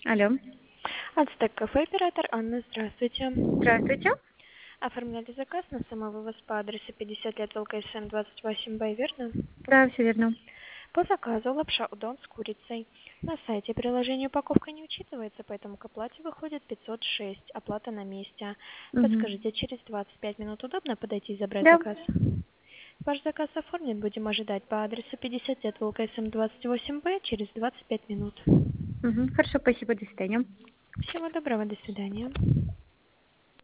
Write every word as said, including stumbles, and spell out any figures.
Алло. Ацтек кафе, оператор Анна, здравствуйте. Здравствуйте. Оформляли заказ на самовывоз по адресу пятьдесят лет ЛКСМ двадцать восемь Б, верно? Да, все верно. По заказу лапша удон с курицей. На сайте приложения упаковка не учитывается, поэтому к оплате выходит пятьсот шесть, оплата на месте. Мгм. Подскажите, через двадцать пять минут удобно подойти и забрать Да. заказ? Ваш заказ оформлен, будем ожидать по адресу пятьдесят лет ЛКСМ двадцать восемь Б через двадцать пять минут. Мгм. Хорошо, спасибо, до свидания. Всего доброго, до свидания.